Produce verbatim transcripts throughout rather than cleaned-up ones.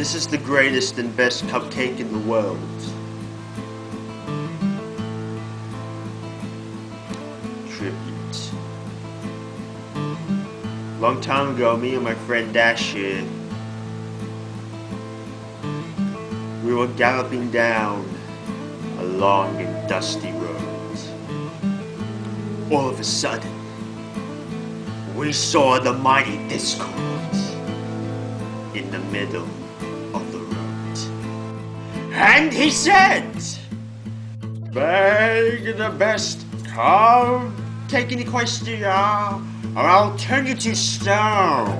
This is the greatest and best cupcake in the world. Tribute. Long time ago, me and my friend Dash here, we were galloping down a long and dusty road. All of a sudden, we saw the mighty Discord in the middle of the road. And he said, "Beg the best cupcake in Equestria, or I'll turn you to stone."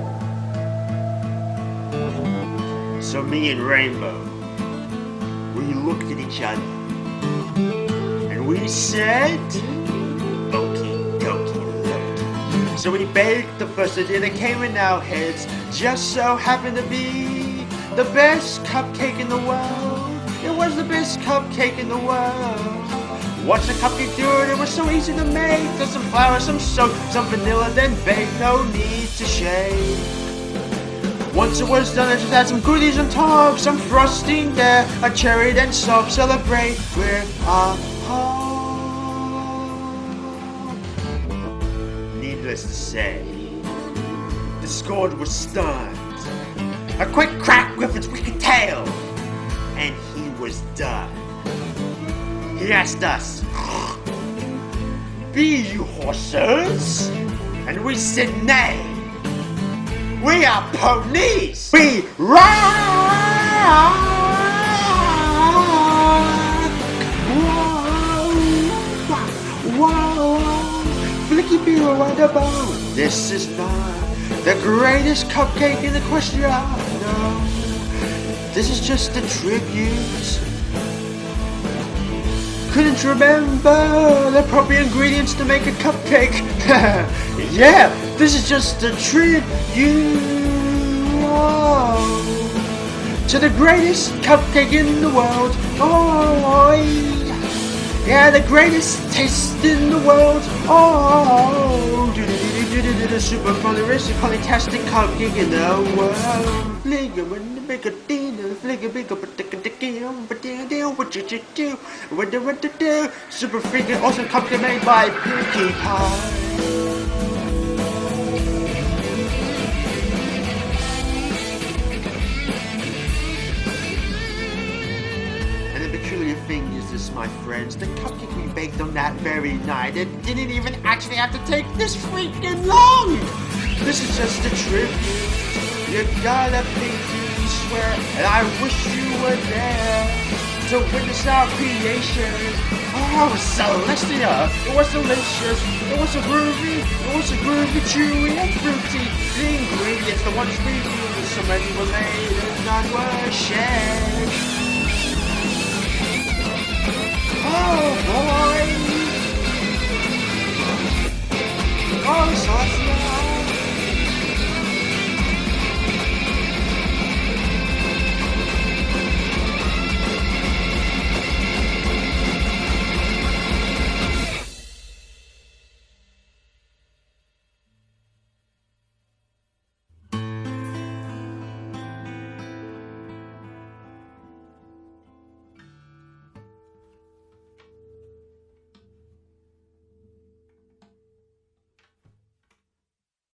So me and Rainbow, we looked at each other, and we said, "Okie dokie loki." So we baked the first idea that came in our heads, just so happened to be the best cupcake in the world. It was the best cupcake in the world. Watch the cupcake do it, it was so easy to make. There's some flour, some soap, some vanilla, then bake, no need to shake. Once it was done, I just add some goodies on top, some frosting there, a cherry, then soft. Celebrate with a heart. Needless to say, Discord was stunned. A quick crack with its wicked tail, and he was done. He asked us, "Be you horses?" And we said, "Nay. We are ponies. We rock!" Whoa, whoa, flicky bee, what about? This is not the greatest cupcake in the question. No, this is just a tribute. Couldn't remember the proper ingredients to make a cupcake. Yeah, this is just a tribute to the greatest cupcake in the world. Oh, yeah, the greatest taste in the world. Oh, super futuristic, fantastic cupcake in the world. Make a dinner, flick a big up, what you do, what do what to do? Super freaking awesome cupcake made by Pinkie Pie. And the peculiar thing is this, my friends, the cupcake we baked on that very night, it didn't even actually have to take this freaking long. This is just a tribute. You gotta pinky swear, and I wish you were there to witness our creation. Oh, it was celestial. It was delicious. It was a groovy. It was a groovy, chewy, and fruity. The ingredients, the ones we used, so many were made and none were shared.